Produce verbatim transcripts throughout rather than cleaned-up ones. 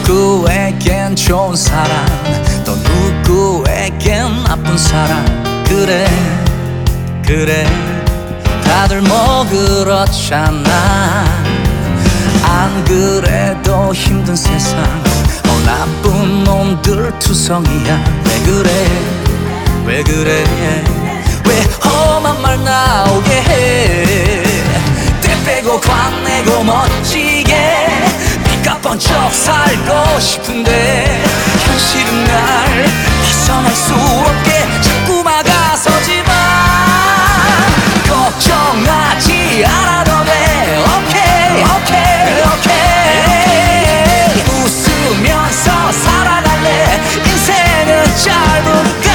누구에겐 좋은 사람, 또 누구에겐 나쁜 사람. 그래 그래 다들 뭐 그렇잖아. 안 그래도 힘든 세상, 어 나쁜 놈들 투성이야. 왜 그래 왜 그래 왜 험한 말 나오게 해. 때 빼고 광내고 멋지게 빛과 번쩍 살고 싶은데 현실은 날 벗어날 수 없게 자꾸 막아서지만 걱정하지 않아도 돼. 오케이 오케이 오케이 웃으면서 살아갈래. 인생은 짧으니까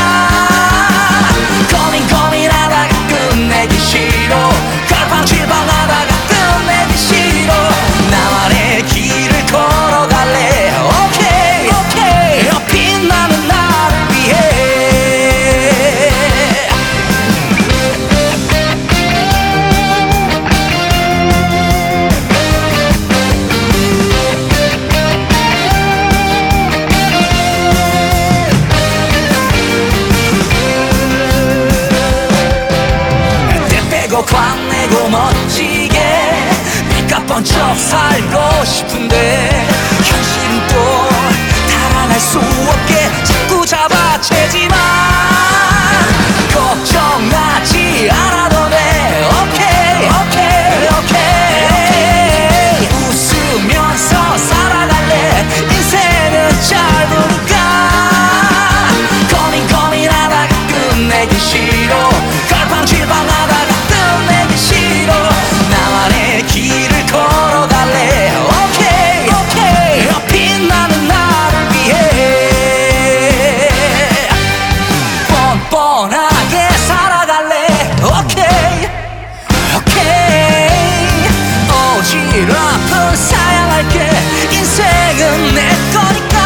고민 고민하다가 끝내기 싫어. 갈팡질팡하다가 끝내기 싫어. 나만의 길을 걸어갈래. 오케이 오케이 빛나는 나를 위해. 광내고 멋지게 빛과 번쩍 살고 싶은데 현실은 또 달아날 수 없게 자꾸 잡아채지만 걱정하지 않아도 돼. 오케이 오케이 오케이 웃으면서 살아갈래. 인생은 짧으니까 고민 고민하다가 끝내기 싫어. 갈팡질팡하다가 싫어. 나만의 길을 걸어갈래. 오케이 오케이 빛나는 나를 위해 뻔뻔하게 살아갈래. 오케이 오케이 어지럽은 사양할게. 인생은 내 거니까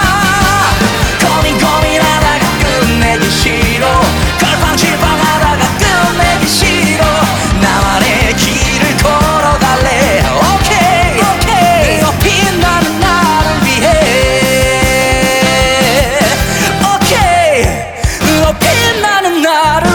고민 고민하다가 끝내기 싫어. 갈팡질팡하다가 끝내기 싫어. 나만의 길을 걸어갈래. 오케이 오케이 빛나는 나를 위해. 오케이 빛나는 나를